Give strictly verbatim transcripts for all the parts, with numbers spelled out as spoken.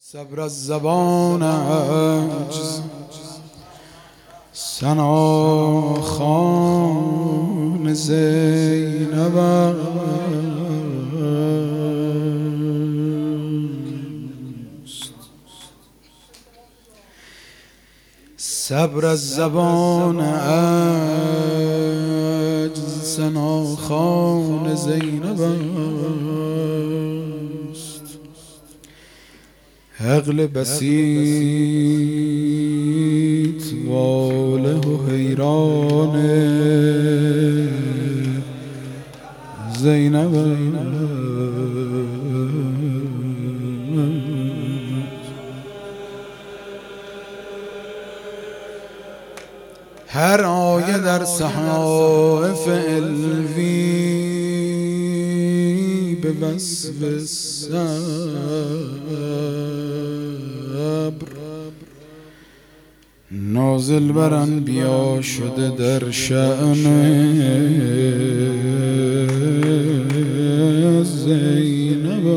صبر از زبان عجز ثنا خوان زینب است. صبر از زبان عجز ثنا خوان زینب است. عقل بسیط واله و حیران زینب هر آیه در صحائف علوی به وصف صبر نازل بر انبیا شده در شأن زینب.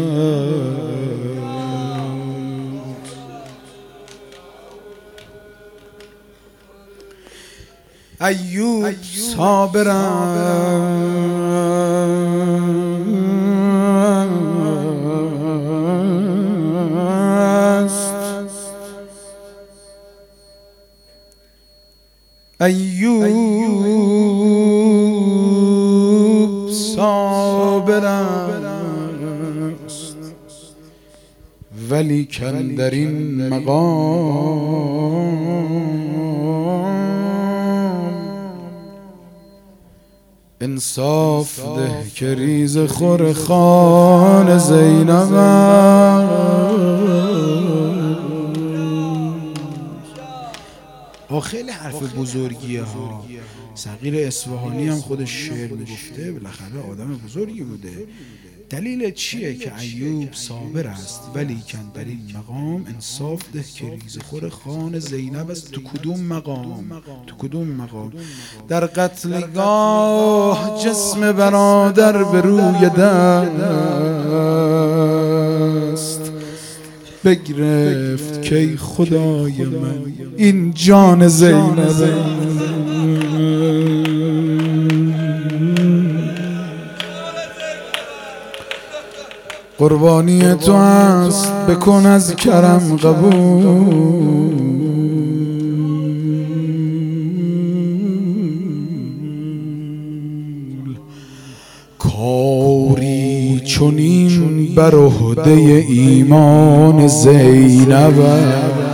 ایوب صابر است. ایوب صابر است ولیکن در این مقام انصاف ده که ریز خور خان زینب است. خیلی حرف بزرگیه ها. صغیر اصفهانی هم خودش شعر میگفته، بالاخره آدم بزرگی بوده. دلیل چیه که ایوب صابر است ولیکن در این مقام انصاف ده که ریزخور خان زینب است؟ تو کدوم مقام؟ تو کدوم مقام؟ در قتلگاه جسم برادر به روی دست بگرفت که خدای من این جان زینب. قربانی تو است بکن از کرم قبول. کاری چنین بر عهده ایمان زینب